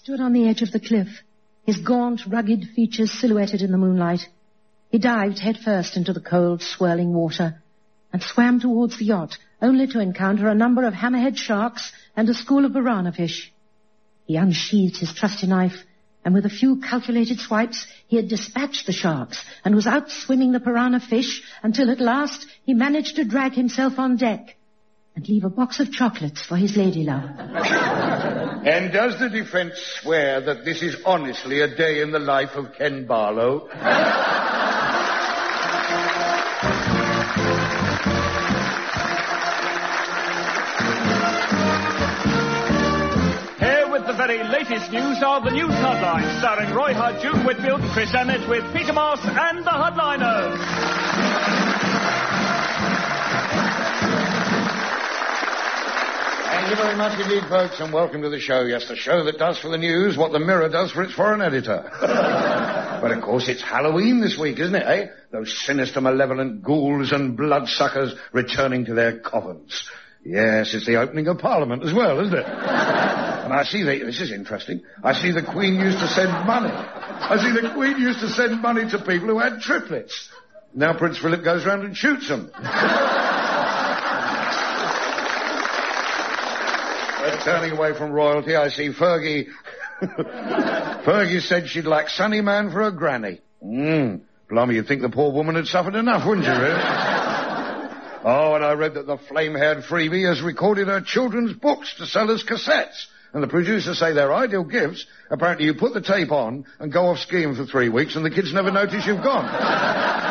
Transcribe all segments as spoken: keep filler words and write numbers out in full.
stood on the edge of the cliff, his gaunt, rugged features silhouetted in the moonlight. He dived headfirst into the cold, swirling water and swam towards the yacht, only to encounter a number of hammerhead sharks and a school of piranha fish. He unsheathed his trusty knife, and with a few calculated swipes, he had dispatched the sharks and was out swimming the piranha fish until at last he managed to drag himself on deck and leave a box of chocolates for his ladylove. And does the defence swear that this is honestly a day in the life of Ken Barlow? Here with the very latest news are the news headlines, starring Roy Hudd, Duke Whitfield and Chris Emmett with Peter Moss and the Headliners. Thank you very much indeed, folks, and welcome to the show. Yes, the show that does for the news what the Mirror does for its foreign editor. But, of course, it's Halloween this week, isn't it, eh? Those sinister, malevolent ghouls and bloodsuckers returning to their covens. Yes, it's the opening of Parliament as well, isn't it? And I see the... This is interesting. I see the Queen used to send money. I see the Queen used to send money to people who had triplets. Now Prince Philip goes round and shoots them. Turning away from royalty, I see Fergie... Fergie said she'd like Sunny Man for a granny. Mmm. Blimey, you'd think the poor woman had suffered enough, wouldn't you, really? Oh, and I read that the flame-haired freebie has recorded her children's books to sell as cassettes. And the producers say they're ideal gifts. Apparently you put the tape on and go off skiing for three weeks and the kids never notice you've gone.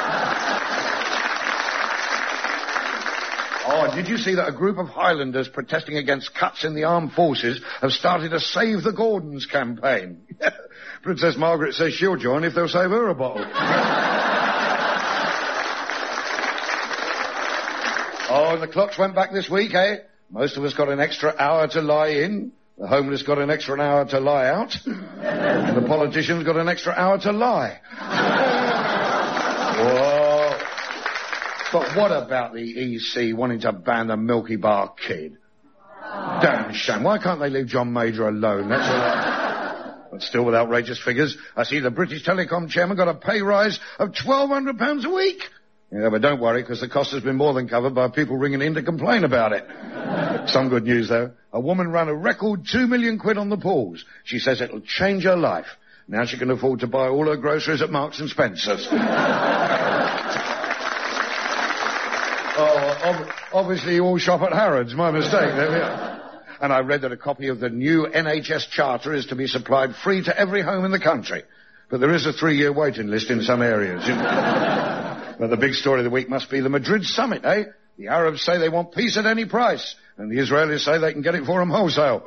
Oh, did you see that a group of Highlanders protesting against cuts in the armed forces have started a Save the Gordons campaign? Princess Margaret says she'll join if they'll save her a bottle. Oh, and the clocks went back this week, eh? Most of us got an extra hour to lie in. The homeless got an extra hour to lie out. And the politicians got an extra hour to lie. Whoa. But what about the E C wanting to ban the Milky Bar Kid? Oh. Damn shame. Why can't they leave John Major alone? That's all. But still with outrageous figures, I see the British Telecom chairman got a pay rise of twelve hundred pounds a week. Yeah, but don't worry, because the cost has been more than covered by people ringing in to complain about it. Some good news, though. A woman ran a record two million quid on the pools. She says it'll change her life. Now she can afford to buy all her groceries at Marks and Spencer's. Oh, ob- obviously you all shop at Harrods. My mistake. There we are. And I read that a copy of the new N H S charter is to be supplied free to every home in the country. But there is a three-year waiting list in some areas. But the big story of the week must be the Madrid summit, eh? The Arabs say they want peace at any price, and the Israelis say they can get it for them wholesale.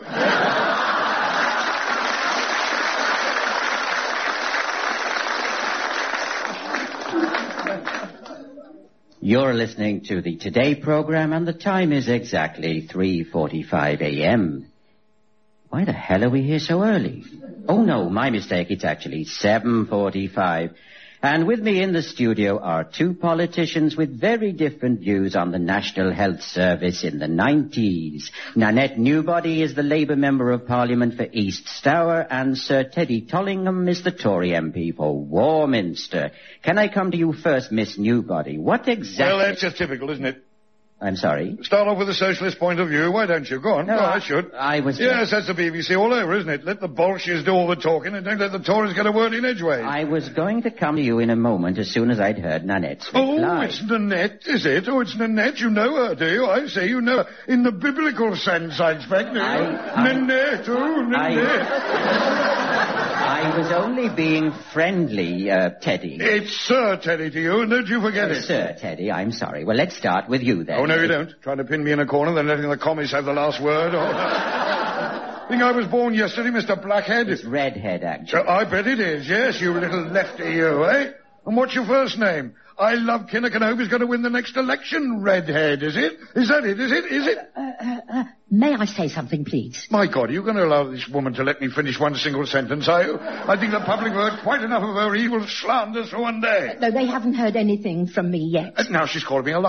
You're listening to the Today program, and the time is exactly three forty-five a.m. Why the hell are we here so early? Oh, no, my mistake. It's actually seven forty-five. And with me in the studio are two politicians with very different views on the National Health Service in the nineties. Nanette Newbody is the Labour Member of Parliament for East Stour, and Sir Teddy Tollingham is the Tory M P for Warminster. Can I come to you first, Miss Newbody? What exactly... Well, that's just typical, isn't it? I'm sorry? Start off with the socialist point of view. Why don't you? Go on. No, Go on, I, I should. I was... Yes, that's the B B C all over, isn't it? Let the Bolsheviks do all the talking and don't let the Tories get a word in edgeways. I was going to come to you in a moment as soon as I'd heard Nanette's reply. Oh, it's Nanette, is it? Oh, it's Nanette. You know her, do you? I say you know her. In the biblical sense, I expect. I, I, Nanette, oh, Nanette. I, I was only being friendly, uh, Teddy. It's Sir Teddy to you, and don't you forget oh, it. Sir Teddy, I'm sorry. Well, let's start with you, then. Oh, no, you don't. Trying to pin me in a corner, then letting the commies have the last word. Or... Think I was born yesterday, Mister Blackhead? It's Redhead, actually. Uh, I bet it is, yes, you little lefty, you, eh? And what's your first name? I love Kinnock and hope he's going to win the next election, Redhead, is it? Is that it? Is it? Is it? Uh, uh, uh, may I say something, please? My God, are you going to allow this woman to let me finish one single sentence, are you? I think the public have heard quite enough of her evil slanders for one day. No, they haven't heard anything from me yet. Uh, now she's called me a liar.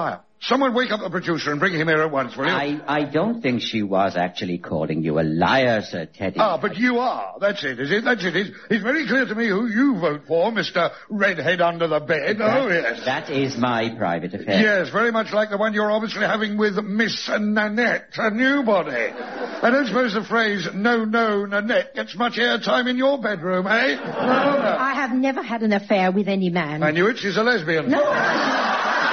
Someone wake up the producer and bring him here at once, will you? I, I don't think she was actually calling you a liar, Sir Teddy. Ah, but you are. That's it, is it? That's it. It's, it's very clear to me who you vote for, Mister Redhead under the bed. That, oh, yes. That is my private affair. Yes, very much like the one you're obviously having with Miss Nanette, a newbody. I don't suppose the phrase, no, no, Nanette, gets much airtime in your bedroom, eh? No, no. I have never had an affair with any man. I knew it. She's a lesbian. No.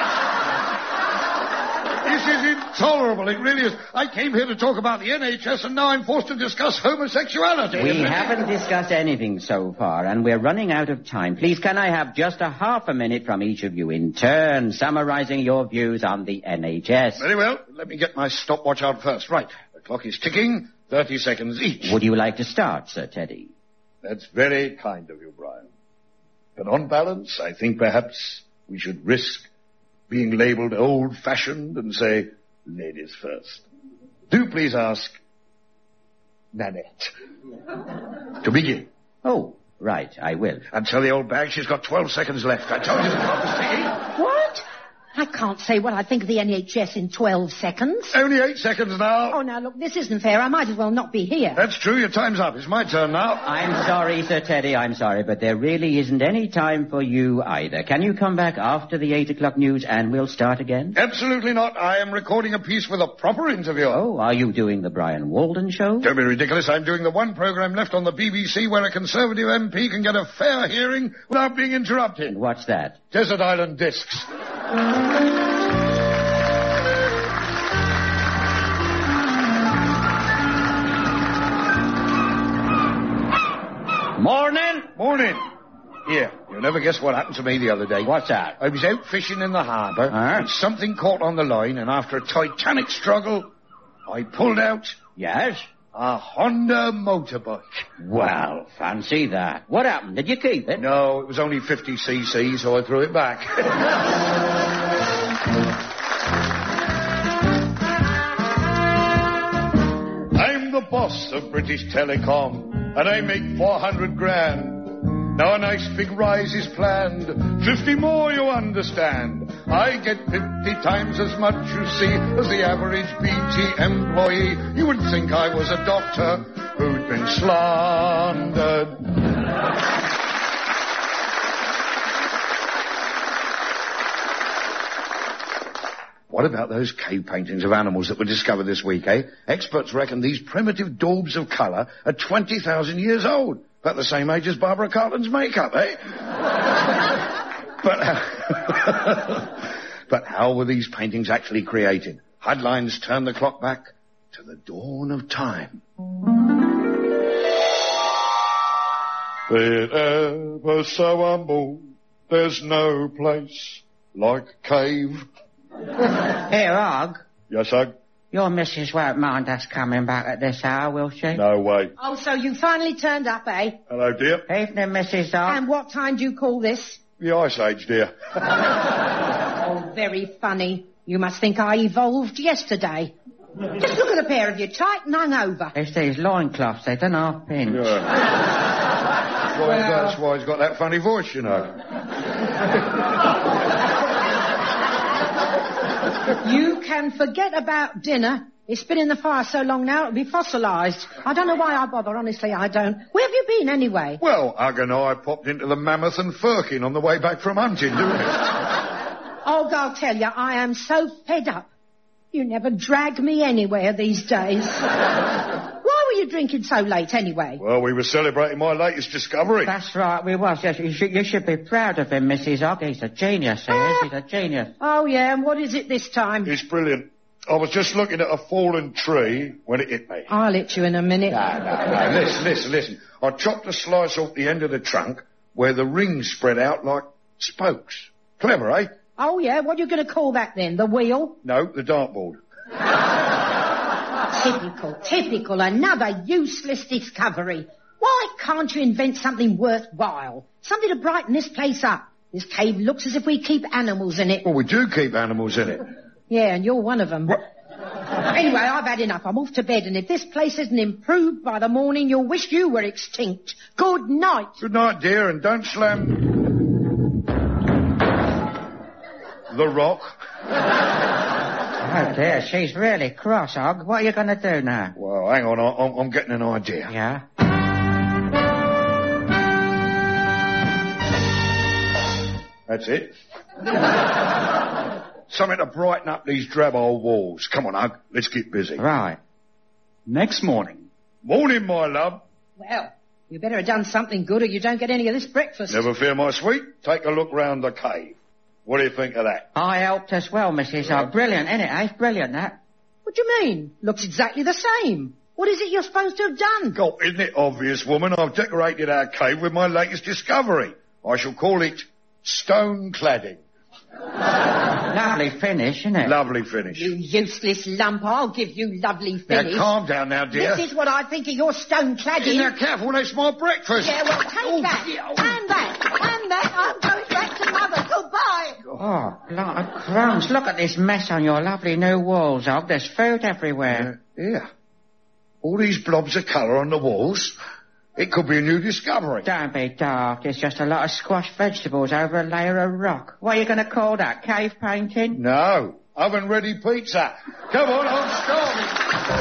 This is intolerable. It really is. I came here to talk about the N H S, and now I'm forced to discuss homosexuality. We haven't discussed anything so far, and we're running out of time. Please, can I have just a half a minute from each of you in turn, summarizing your views on the N H S? Very well. Let me get my stopwatch out first. Right. The clock is ticking. Thirty seconds each. Would you like to start, Sir Teddy? That's very kind of you, Brian. But on balance, I think perhaps we should risk being labelled old-fashioned and say, ladies first. Do please ask Nanette to begin. Oh, right, I will. And tell the old bag she's got twelve seconds left. I told you the clock was ticking. What? I can't say what I think of the N H S in twelve seconds. Only eight seconds now. Oh, now, look, this isn't fair. I might as well not be here. That's true. Your time's up. It's my turn now. I'm sorry, Sir Teddy, I'm sorry, but there really isn't any time for you either. Can you come back after the eight o'clock news and we'll start again? Absolutely not. I am recording a piece with a proper interview. Oh, are you doing the Brian Walden show? Don't be ridiculous. I'm doing the one programme left on the B B C where a Conservative M P can get a fair hearing without being interrupted. What's that? Desert Island Discs. Morning. Morning. Here, you'll never guess what happened to me the other day. What's that? I was out fishing in the harbour, Huh? and something caught on the line, and after a titanic struggle, I pulled out Yes? a Honda motorbike. Well, fancy that. What happened? Did you keep it? No, it was only fifty c c, so I threw it back. I'm the boss of British Telecom, and I make four hundred grand. Now a nice big rise is planned, fifty more you understand. I get fifty times as much, you see, as the average B T employee. You would think I was a doctor who'd been slandered. What about those cave paintings of animals that were discovered this week, eh? Experts reckon these primitive daubs of colour are twenty thousand years old. About the same age as Barbara Cartland's makeup, eh? but, uh, but how were these paintings actually created? Headlines turn the clock back to the dawn of time. Be it ever so humble, there's no place like a cave. Here, Og. Yes, Hug? Your missus won't mind us coming back at this hour, will she? No way. Oh, so you finally turned up, eh? Hello, dear. Evening, Missus Og. And what time do you call this? The Ice Age, dear. Oh, very funny. You must think I evolved yesterday. Just look at a pair of you, tight and hung over. It's these loincloths, they don't half pinch. Yeah. That's, why he's got, that's why he's got that funny voice, you know. You can forget about dinner. It's been in the fire so long now, it'll be fossilised. I don't know why I bother, honestly, I don't. Where have you been, anyway? Well, Hug and I popped into the Mammoth and Firkin on the way back from hunting, didn't we? Oh, I'll tell you, I am so fed up. You never drag me anywhere these days. Why were you drinking so late, anyway? Well, we were celebrating my latest discovery. That's right, we was. Yes, you should, you should be proud of him, Missus Og. He's a genius, he is. He's a genius. Oh, yeah, and what is it this time? It's brilliant. I was just looking at a fallen tree when it hit me. I'll hit you in a minute. No, no, no. Listen, listen, listen. I chopped a slice off the end of the trunk where the rings spread out like spokes. Clever, eh? Oh, yeah, what are you going to call that then? The wheel? No, the dartboard. Typical, typical. Another useless discovery. Why can't you invent something worthwhile? Something to brighten this place up. This cave looks as if we keep animals in it. Well, we do keep animals in it. Yeah, and you're one of them. What? Anyway, I've had enough. I'm off to bed, and if this place isn't improved by the morning, you'll wish you were extinct. Good night. Good night, dear, and don't slam... the rock. Oh, dear, she's really cross, Og. What are you going to do now? Well, hang on, I'm, I'm getting an idea. Yeah? That's it. Something to brighten up these drab old walls. Come on, Hug, let's get busy. Right. Next morning. Morning, my love. Well, you better have done something good or you don't get any of this breakfast. Never fear, my sweet. Take a look round the cave. What do you think of that? I helped as well, Missus Og. Brilliant, isn't it, eh? Brilliant, that. What do you mean? Looks exactly the same. What is it you're supposed to have done? God, isn't it obvious, woman? I've decorated our cave with my latest discovery. I shall call it stone cladding. Lovely finish, isn't it? Lovely finish. You useless lump, I'll give you lovely finish. Now, calm down now, dear. This is what I think of your stone cladding. Now, careful, that's my breakfast. Yeah, well, take Oh, that, dear. and that, and that. I'm going back to Mother. Goodbye. Oh, bloody crumbs. Look at this mess on your lovely new walls, Og. There's food everywhere. Uh, yeah. All these blobs of colour on the walls. It could be a new discovery. Don't be daft. It's just a lot of squashed vegetables over a layer of rock. What are you going to call that? Cave painting? No. Oven-ready pizza. Come on, I'm starving.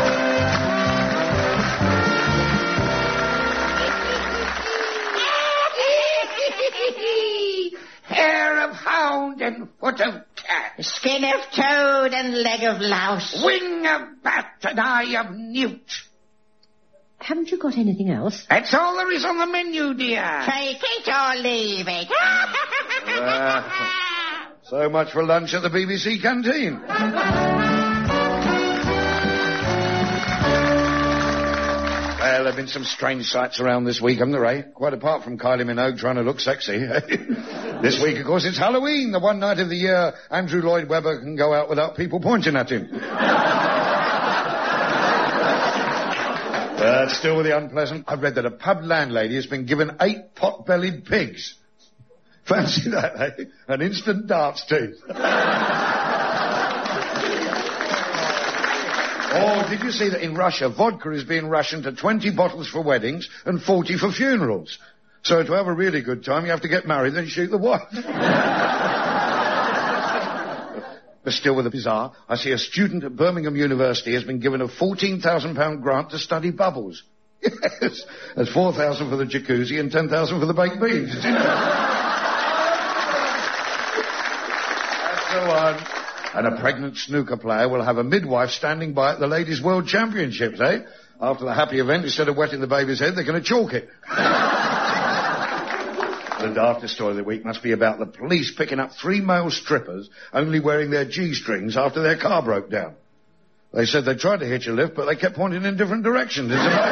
Hair of hound and foot of cat. Skin of toad and leg of louse. Wing of bat and eye of newt. Haven't you got anything else? That's all there is on the menu, dear. Take it or leave it. Uh, so much for lunch at the B B C canteen. Well, there have been some strange sights around this week, haven't there, eh? Quite apart from Kylie Minogue trying to look sexy. This week, of course, it's Halloween, the one night of the year Andrew Lloyd Webber can go out without people pointing at him. But still with the unpleasant, I've read that a pub landlady has been given eight pot-bellied pigs. Fancy that, eh? An instant darts team. Oh, did you see that in Russia, vodka is being rationed to twenty bottles for weddings and forty for funerals? So to have a really good time, you have to get married and shoot the wife. But still with the bizarre, I see a student at Birmingham University has been given a fourteen thousand pound grant to study bubbles. Yes, that's four thousand pounds for the jacuzzi and ten thousand pounds for the baked beans. That's the one. And a pregnant snooker player will have a midwife standing by at the Ladies' World Championships, eh? After the happy event, instead of wetting the baby's head, they're going to chalk it. The daftest story of the week must be about the police picking up three male strippers only wearing their G-strings after their car broke down. They said they tried to hitch a lift, but they kept pointing in different directions.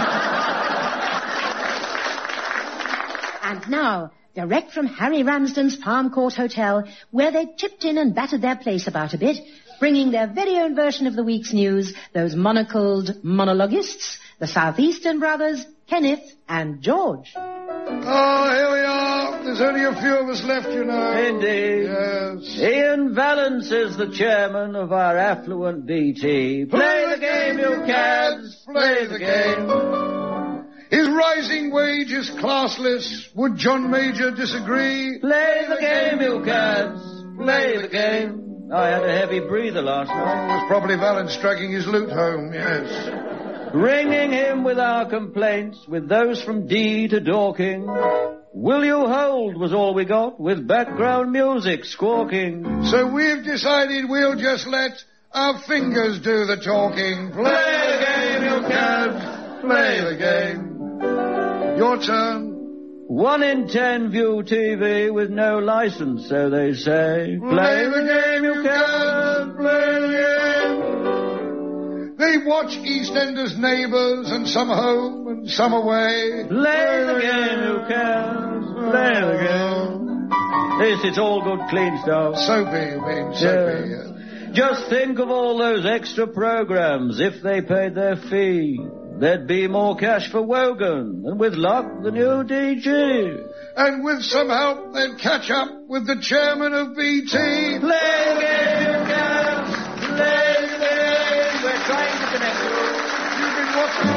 And now, direct from Harry Ramsden's Palm Court Hotel, where they chipped in and battered their place about a bit, bringing their very own version of the week's news, those monocled monologists, the Southeastern brothers, Kenneth and George. Oh, here we are. There's only a few of us left, you know. Indeed. Yes. Ian Vallance is the chairman of our affluent B T. Play the game, you cads. Play the game. Is rising wages classless? Would John Major disagree? Play the game, you cads. Play the game. I had a heavy breather last night. It was probably Valence dragging his loot home, yes. Ringing him with our complaints, with those from D to Dorking. Will you hold was all we got, with background music squawking. So we've decided we'll just let our fingers do the talking. Play the game, you cads. Play the game. Your turn. One in ten view T V with no license, so they say. Play the game, you cads. Play the game. They watch EastEnders Neighbours, and some home and some away. Play the game, you cads. Play the game. This, it's all good, clean stuff. Soapy, you mean, soapy, Yeah. yeah. Just think of all those extra programs if they paid their fee. There'd be more cash for Wogan, and with luck, the new D G. And with some help, they'd catch up with the chairman of B T. Play the game, you cads. Play the game. We're trying to connect you. You've been watching.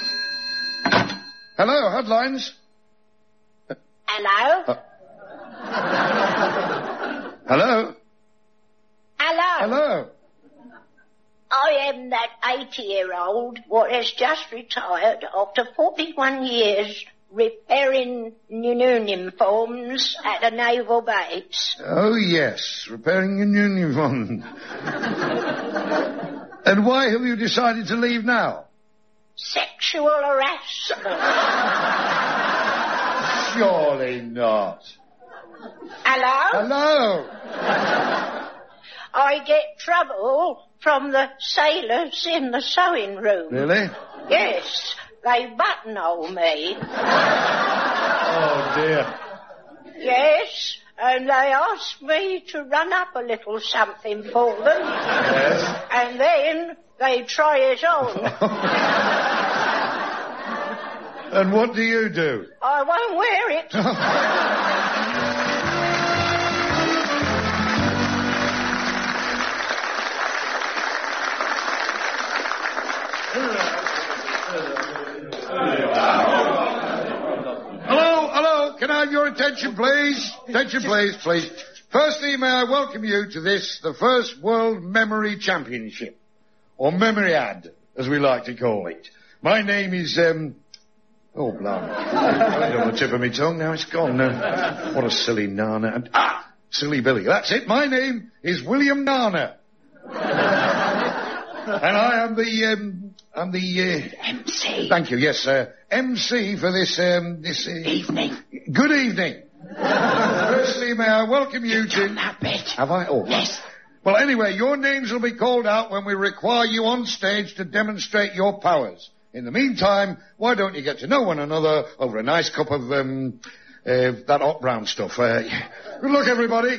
Hello, headlines. Hello? Uh, Hello? Hello. Hello? I am that eighty-year-old what has just retired after forty-one years repairing uniforms at a naval base. Oh, yes, repairing your uniform. And why have you decided to leave now? Sexual harassment. Surely not. Hello? Hello? I get trouble from the sailors in the sewing room. Really? Yes, they buttonhole me. Oh, dear. Yes, and they ask me to run up a little something for them. Yes. And then they try it on. And what do you do? I won't wear it. Hello, hello, can I have your attention, please? Attention, please, please. Firstly, may I welcome you to this, the first World Memory Championship, or Memoriad, as we like to call it. My name is, um... Oh, blimey. It's on the tip of my tongue, now it's gone. Uh, what a silly Nana. And, ah! Silly Billy. That's it, my name is William Nana. And I am the, um... I'm the, uh... M C. Thank you, yes, uh, M C for this, um, this, uh... Evening. Good evening. Firstly, may I welcome you You've to... done that bit. Have I? Oh, Yes. Well, anyway, your names will be called out when we require you on stage to demonstrate your powers. In the meantime, why don't you get to know one another over a nice cup of, um, uh, that hot brown stuff? Uh, good luck, everybody.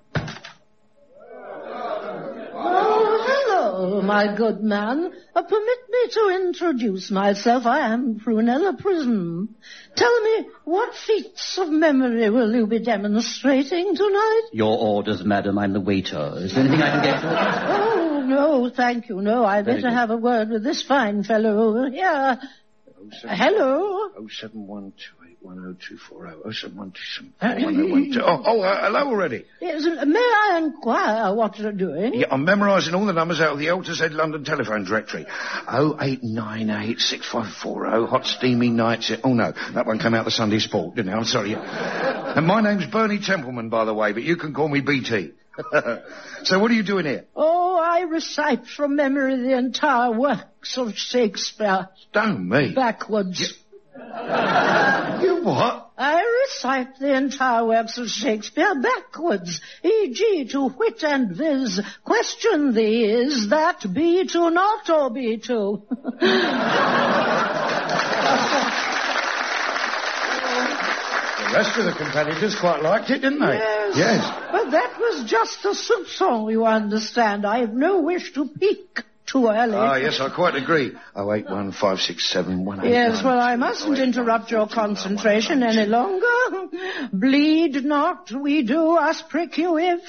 Oh, hello, my good man. Uh, permit me to introduce myself. I am Prunella Prism. Tell me, what feats of memory will you be demonstrating tonight? Your orders, madam. I'm the waiter. Is there anything I can get for you? Oh, no, thank you. No, I Very better good. have a word with this fine fellow over here. Hello? Oh seven one two eight one oh two four oh. Oh seven one two seven four one oh one two. Oh, oh uh, hello already. Yes, may I inquire what you're doing? Yeah, I'm memorising all the numbers out of the Elter's Head London telephone directory. Oh eight nine eight six five four oh. Hot steamy nights. Oh no, that one came out the Sunday Sport, didn't it? I'm sorry. And my name's Bernie Templeman, by the way, but you can call me B T. So what are you doing here? Oh, I recite from memory the entire works of Shakespeare. Don't me. Backwards. You what? I recite the entire works of Shakespeare backwards, for example to wit and viz. Question thee, is that be to not or be to? The rest of the competitors quite liked it, didn't they? Yes. Yes. But that was just a soupçon, you understand. I have no wish to peak too early. Ah, yes, I quite agree. Oh eight one five six seven one eight. Yes, well, I mustn't interrupt your concentration any longer. Bleed not, we do us prick you if...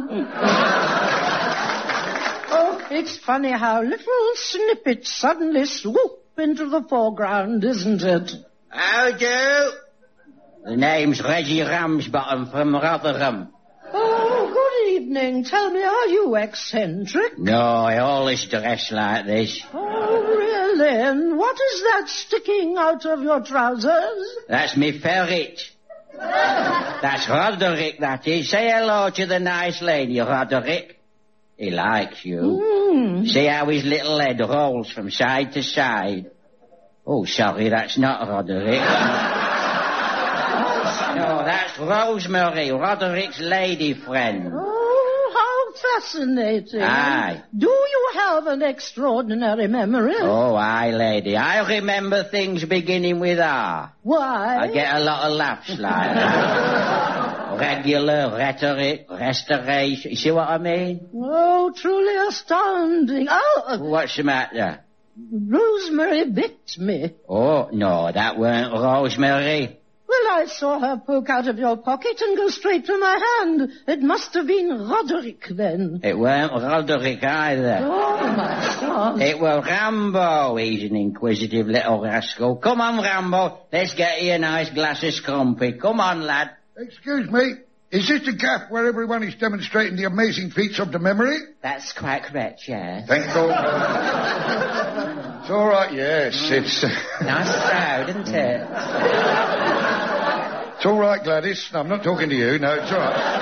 Oh, it's funny how little snippets suddenly swoop into the foreground, isn't it? How do? The name's Reggie Ramsbottom from Rotherham. Oh, good evening. Tell me, are you eccentric? No, I always dress like this. Oh, really? And what is that sticking out of your trousers? That's me ferret. That's Roderick, that is. Say hello to the nice lady, Roderick. He likes you. Hmm. See how his little head rolls from side to side. Oh, sorry, that's not Roderick. No, that's Rosemary, Roderick's lady friend. Oh, how fascinating. Aye. Do you have an extraordinary memory? Oh, aye, lady. I remember things beginning with R. Why? I get a lot of laughs like that. Regular, rhetoric, restoration. You see what I mean? Oh, truly astounding. Oh, uh, What's the matter? Rosemary bit me. Oh, no, that weren't Rosemary. Well, I saw her poke out of your pocket and go straight to my hand. It must have been Roderick then. It weren't Roderick either. Oh, my God. It was Rambo. He's an inquisitive little rascal. Come on, Rambo. Let's get you a nice glass of scrumpy. Come on, lad. Excuse me. Is this the gaff where everyone is demonstrating the amazing feats of the memory? That's quite correct, yes. Thank God. It's all right, yes, it's... Uh... Nice crowd, isn't it? It's all right, Gladys. No, I'm not talking to you. No, it's all right.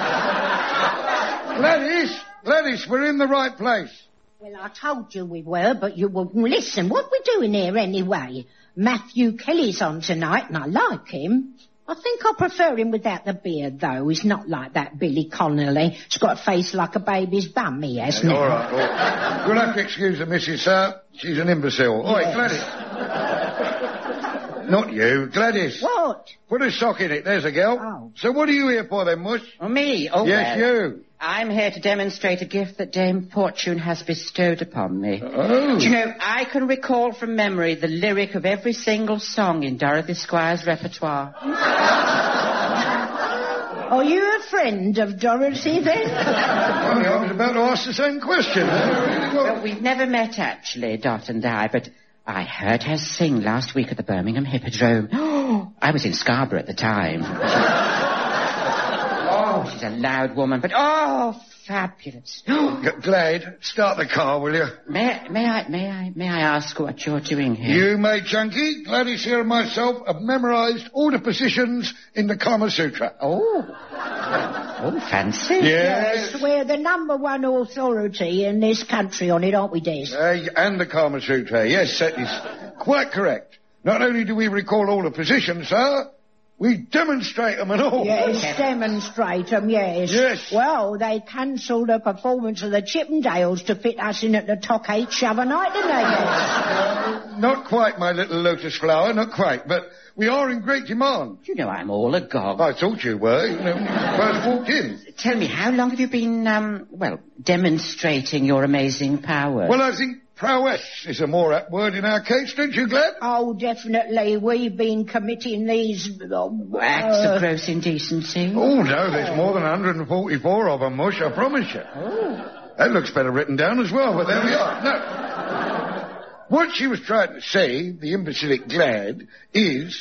Gladys, Gladys, we're in the right place. Well, I told you we were, but you wouldn't listen. What we doing here anyway? Matthew Kelly's on tonight, and I like him. I think I prefer him without the beard, though. He's not like that Billy Connolly. He's got a face like a baby's bum, he has, Hey, now. all right, all right. You'll have to excuse the missus, sir. She's an imbecile. All right, Yes. Gladys. Not you, Gladys. What? Put a sock in it. There's a girl. Oh. So what are you here for, then, Mush? Oh, me? Oh, Yes, well. you. I'm here to demonstrate a gift that Dame Fortune has bestowed upon me. Oh. Do you know, I can recall from memory the lyric of every single song in Dorothy Squire's repertoire. Are you a friend of Dorothy, then? Funny, I was about to ask the same question. Well, we've never met, actually, Dot and I, but I heard her sing last week at the Birmingham Hippodrome. I was in Scarborough at the time. Oh, she's a loud woman, but oh, fabulous. G- Glad, start the car, will you? May, may I, may I, may I ask what you're doing here? You may, Chunky. Gladys here and myself have memorised all the positions in the Kama Sutra. Oh. Oh, fancy. Yes. We're the number one authority in this country on it, aren't we, Des? Uh, and the Kama Sutra. Yes, that is quite correct. Not only do we recall all the positions, sir, we demonstrate them and all. Yes, demonstrate 'em, yes. Yes. Well, they cancelled a performance of the Chippendales to fit us in at the Tock H the other night, didn't they, Des? Not quite, my little lotus flower, not quite, but we are in great demand. You know, I'm all agog. I thought you were, you know, when you first walked in. Tell me, how long have you been, um, well, demonstrating your amazing powers? Well, I think prowess is a more apt word in our case, don't you, Glad? Oh, definitely. We've been committing these... Uh, Acts uh, of gross indecency? Oh, no, there's more than one hundred forty-four of them, Mush, I promise you. Oh. That looks better written down as well, but there we are. No. What she was trying to say, the imbecilic Glad, is...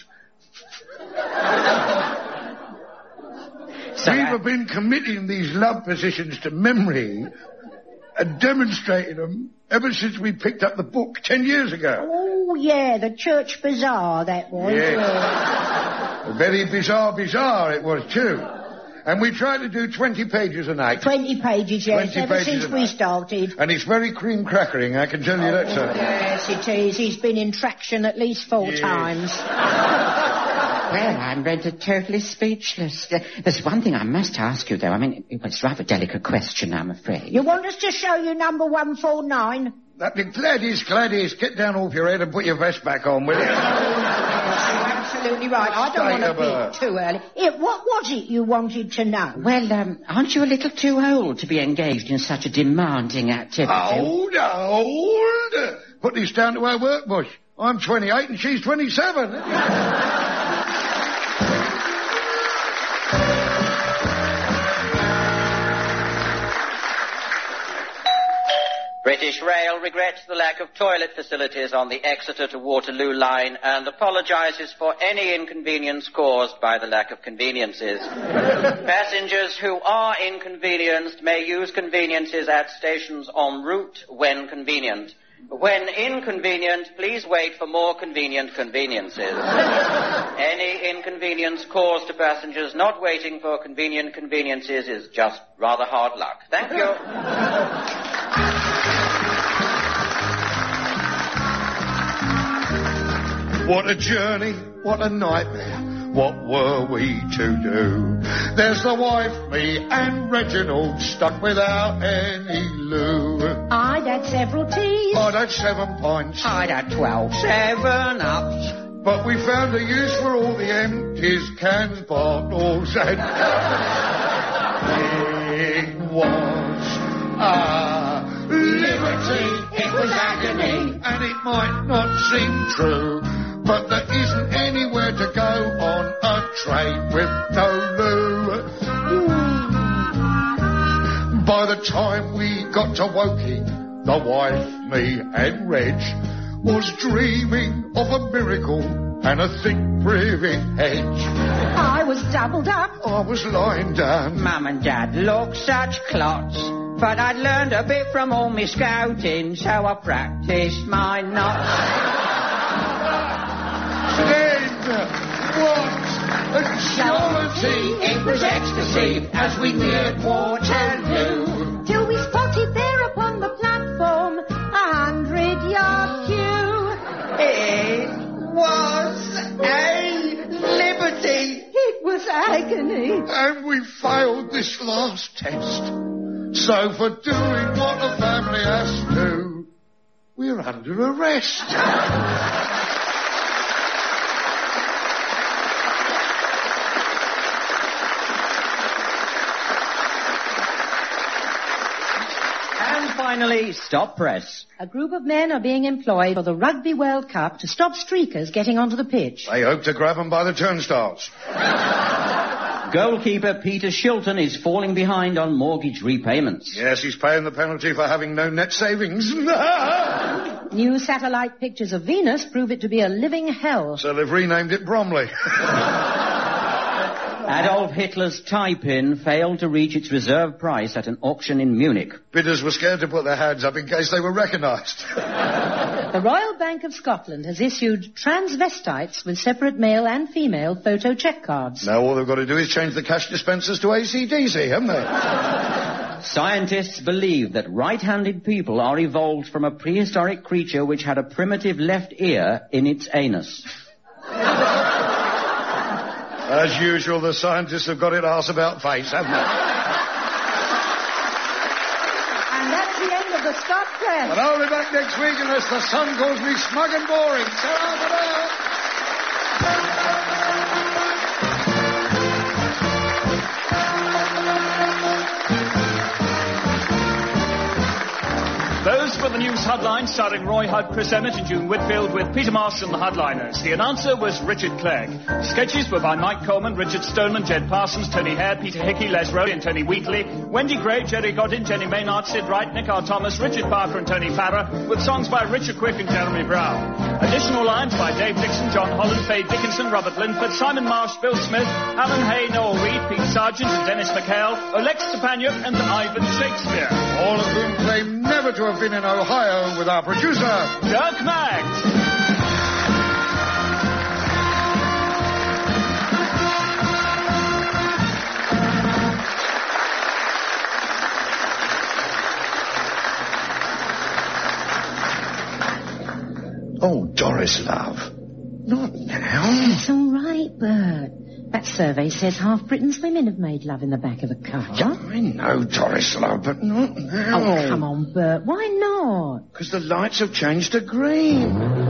So, We've uh, been committing these love positions to memory and demonstrating them ever since we picked up the book ten years ago. Oh, yeah, the Church Bazaar, that was. Yes. yeah. A very bizarre, bizarre it was, too. And we try to do twenty pages a night. Twenty pages, yes, twenty ever pages since a we night. started. And it's very cream crackering, I can tell you that, sir. Yes, it is. He's been in traction at least four Yes. times. well, I'm rendered totally speechless. Uh, There's one thing I must ask you, though. I mean, it- it's a rather delicate question, I'm afraid. You want us to show you number one four nine? That be Gladys, Gladys, get down off your head and put your vest back on, will you? Absolutely right. I don't State want of to her. be too early. Here, what was it you wanted to know? Well, um, aren't you a little too old to be engaged in such a demanding activity? Old, old. Put this down to our work, Bush. I'm twenty-eight and she's twenty-seven. British Rail regrets the lack of toilet facilities on the Exeter to Waterloo line and apologises for any inconvenience caused by the lack of conveniences. Passengers who are inconvenienced may use conveniences at stations en route when convenient. When inconvenient, please wait for more convenient conveniences. Any inconvenience caused to passengers not waiting for convenient conveniences is just rather hard luck. Thank you. What a journey, what a nightmare, what were we to do? There's the wife, me, and Reginald stuck without any loo. I'd had several teas. I'd had seven pints, I'd had twelve. Seven ups. but we found a use for all the empties, cans, bottles, and... It was a liberty, It was agony. and it might not seem true, but there isn't anywhere to go on a train with no loo. By the time we got to Woking, the wife, me and Reg was dreaming of a miracle and a thick privet hedge. I was doubled up. I was lying down. Mum and Dad look such clots, but I'd learned a bit from all my scouting, so I practised my knots. Then, what agility! It was ecstasy as we neared Waterloo. Till we spotted there upon the platform a hundred yard queue. It was a liberty. It was agony. And we failed this last test. So for doing what a family has to do, we're under arrest. Finally, stop press. A group of men are being employed for the Rugby World Cup to stop streakers getting onto the pitch. They hope to grab them by the turnstiles. Goalkeeper Peter Shilton is falling behind on mortgage repayments. Yes, he's paying the penalty for having no net savings. New satellite pictures of Venus prove it to be a living hell. So they've renamed it Bromley. Adolf Hitler's tie pin failed to reach its reserve price at an auction in Munich. Bidders were scared to put their hands up in case they were recognised. The Royal Bank of Scotland has issued transvestites with separate male and female photo check cards. Now all they've got to do is change the cash dispensers to A C D C, haven't they? Scientists believe that right-handed people are evolved from a prehistoric creature which had a primitive left ear in its anus. As usual, the scientists have got it arse about face, haven't they? And that's the end of the stop press. And I'll be back next week unless the sun calls me smug and boring. Ta-ra for now. Those were the news headlines starring Roy Hudd, Chris Emmett and June Whitfield with Peter Marsh and the Headliners. The announcer was Richard Clegg. Sketches were by Mike Coleman, Richard Stoneman, Jed Parsons, Tony Hare, Peter Hickey, Les Rowley and Tony Wheatley, Wendy Gray, Jerry Godin, Jenny Maynard, Sid Wright, Nick R. Thomas, Richard Parker and Tony Farrer, with songs by Richard Quick and Jeremy Brown. Additional lines by Dave Dixon, John Holland, Faye Dickinson, Robert Linford, Simon Marsh, Bill Smith, Alan Hay, Noel Reed, Pete Sargent and Dennis McHale, Olex Stepaniuk and Ivan Shakespeare. All of whom claim never to have been in Ohio with our producer, Dirk Maggs. Oh, Doris, love. Not now. It's all right, Bert. That survey says half Britain's women have made love in the back of a car. Yeah, I know, Doris, love, but not now. Oh, come on, Bert. Why not? Because the lights have changed to green.